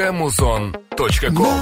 www.muzon.com.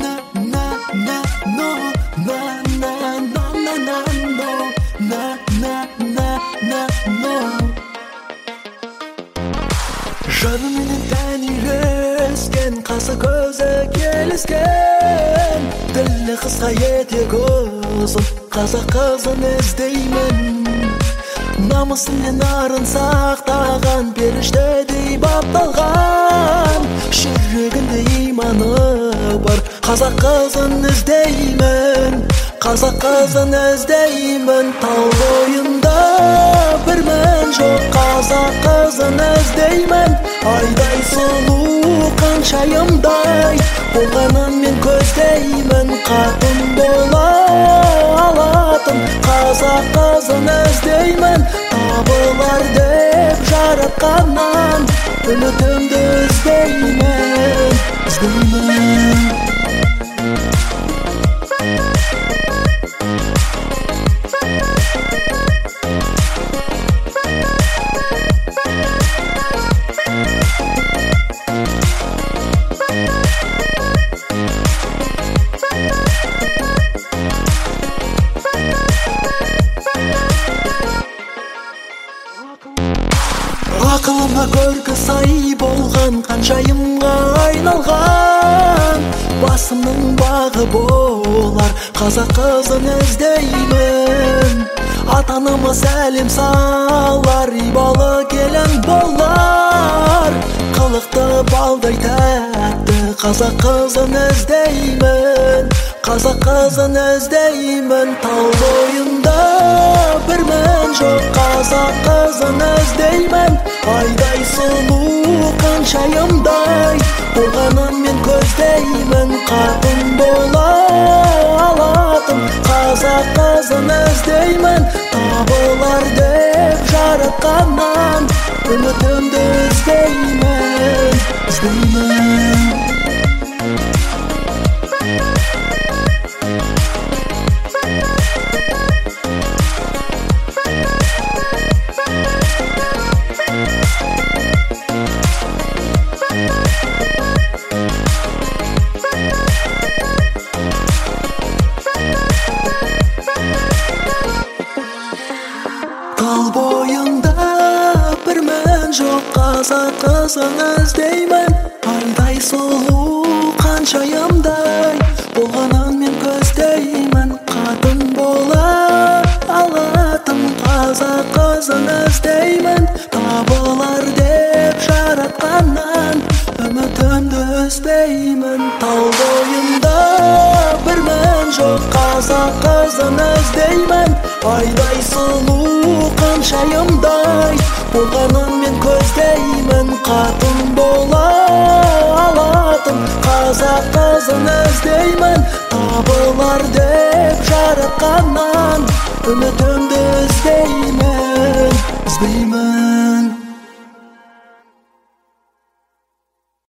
Жарымның тәні өскен, қасы көзі келіскен, тілі қысқа етек ұзын, қазақ қызын іздеймін. Намысын мен арын сақтаған, періштедей бапталған, жүрегінде иманы бар, қазақ қызын іздеймін. Қазақ қызын іздеймін, тау бойында бірмін жоқ, қазақ қызын іздеймін. Айдай сұлу қаншайымдай, болғанын мен көздеймін. Қатын бола алатын, қазақ қызын іздеймін. Табылар деп жаратқаннан, үмітімді іздеймін. Ақылыма көркі сай болған, қаншайымға айналған, басымның бағы болар, қазақ қызын іздеймін. Ата-анама сәлем салар, ибалы келін болар, қылықты балдай тәтті, қазақ қызын іздеймін. Қазақ қызын іздеймін, тау бойында бірмін жоқ, қазақ қызын іздеймін. Айдай сұлу қаншайымдай, болғанын мен көздеймін. Қатын бола алатын, қазақ қызын іздеймін. Табылар деп жаратқаннан, үмітімді іздеймін. Тал бойында бірмін жоқ, қазақ қызын іздеймін. Айдай сұлу қаншайымдай, болғанын мен көздеймін. Қатын бола алатын, қазақ қызын іздеймін. Табылар деп жаратқаннан, үмітімді үзбеймін. Тал бойында бірмін жоқ, қазақ қызын іздеймін. Айдай сұлу қаншайымдай, болғанын мен көздеймін. Қатын бола алатын, қазақ қызын іздеймін. Табылар деп жаратқаннан, үмітімді